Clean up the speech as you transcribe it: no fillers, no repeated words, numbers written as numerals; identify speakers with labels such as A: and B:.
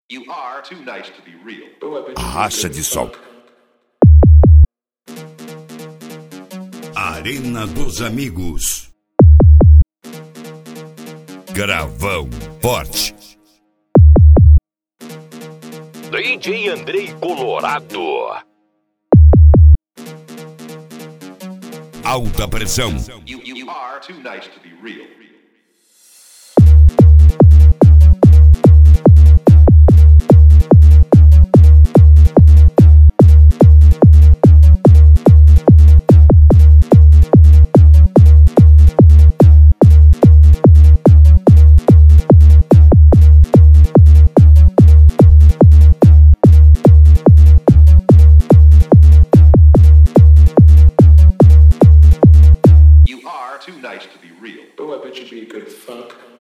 A: You are too nice to be real.
B: Racha de Sol. Arena dos Amigos. Gravão Forte.
C: DJ Andrei Colorado.
B: Alta pressão.
A: You are too nice to be real.